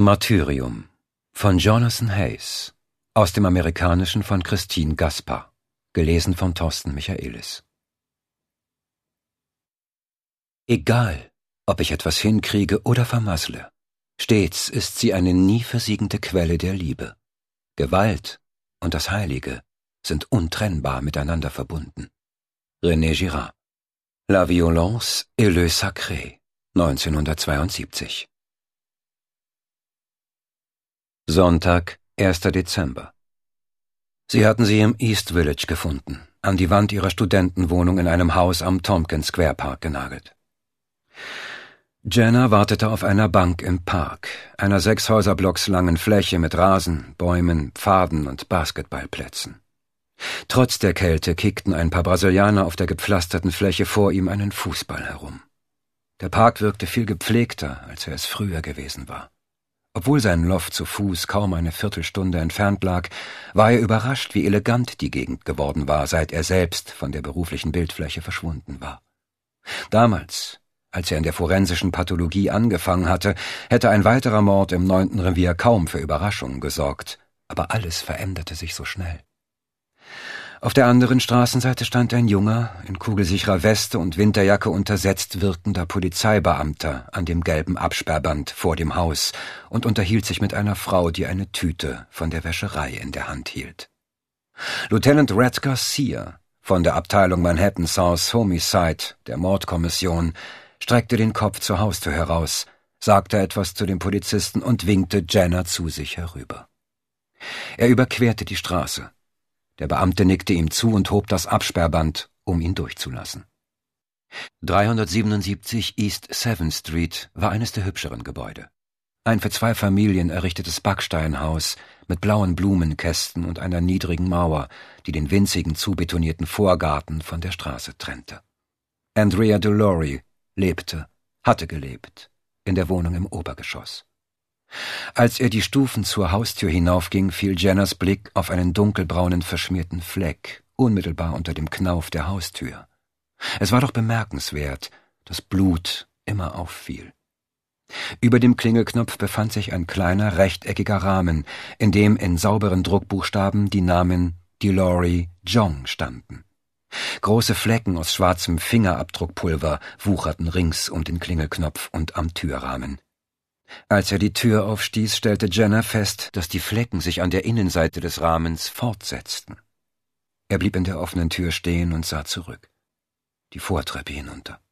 Martyrium von Jonathan Hayes, aus dem Amerikanischen von Christine Gaspar, gelesen von Thorsten Michaelis. Egal, ob ich etwas hinkriege oder vermassle, stets ist sie eine nie versiegende Quelle der Liebe. Gewalt und das Heilige sind untrennbar miteinander verbunden. René Girard, La violence et le sacré, 1972. Sonntag, 1. Dezember. Sie hatten sie im East Village gefunden, an die Wand ihrer Studentenwohnung in einem Haus am Tompkins Square Park genagelt. Jenna wartete auf einer Bank im Park, einer 6 Häuserblocks langen Fläche mit Rasen, Bäumen, Pfaden und Basketballplätzen. Trotz der Kälte kickten ein paar Brasilianer auf der gepflasterten Fläche vor ihm einen Fußball herum. Der Park wirkte viel gepflegter, als er es früher gewesen war. Obwohl sein Loft zu Fuß kaum eine Viertelstunde entfernt lag, war er überrascht, wie elegant die Gegend geworden war, seit er selbst von der beruflichen Bildfläche verschwunden war. Damals, als er in der forensischen Pathologie angefangen hatte, hätte ein weiterer Mord im 9. Revier kaum für Überraschungen gesorgt, aber alles veränderte sich so schnell. Auf der anderen Straßenseite stand ein junger, in kugelsicherer Weste und Winterjacke untersetzt wirkender Polizeibeamter an dem gelben Absperrband vor dem Haus und unterhielt sich mit einer Frau, die eine Tüte von der Wäscherei in der Hand hielt. Lieutenant Red Garcia von der Abteilung Manhattan South Homicide der Mordkommission streckte den Kopf zur Haustür heraus, sagte etwas zu dem Polizisten und winkte Jenna zu sich herüber. Er überquerte die Straße. Der Beamte nickte ihm zu und hob das Absperrband, um ihn durchzulassen. 377 East 7th Street war eines der hübscheren Gebäude. Ein für 2 Familien errichtetes Backsteinhaus mit blauen Blumenkästen und einer niedrigen Mauer, die den winzigen zubetonierten Vorgarten von der Straße trennte. Andrea DeLaury hatte gelebt, in der Wohnung im Obergeschoss. Als er die Stufen zur Haustür hinaufging, fiel Jennas Blick auf einen dunkelbraunen verschmierten Fleck, unmittelbar unter dem Knauf der Haustür. Es war doch bemerkenswert, dass Blut immer auffiel. Über dem Klingelknopf befand sich ein kleiner, rechteckiger Rahmen, in dem in sauberen Druckbuchstaben die Namen DeLaury Jong standen. Große Flecken aus schwarzem Fingerabdruckpulver wucherten rings um den Klingelknopf und am Türrahmen. Als er die Tür aufstieß, stellte Jenna fest, dass die Flecken sich an der Innenseite des Rahmens fortsetzten. Er blieb in der offenen Tür stehen und sah zurück, die Vortreppe hinunter.